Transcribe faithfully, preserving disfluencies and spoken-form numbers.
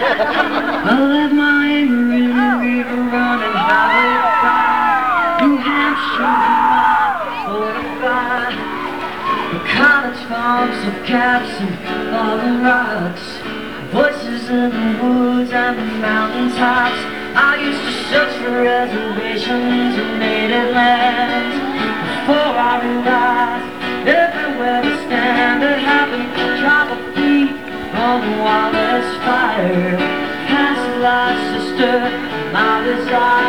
I let my anger in the river run and how it fly. New Hampshire, Vermont, forty-five. The college farms of caps and fallen rocks, voices in the woods and the mountain tops. I used to search for reservations in native lands before I realized everywhere we stand it happened. Drop a feet on the wildest fire, past life, sister, my desire.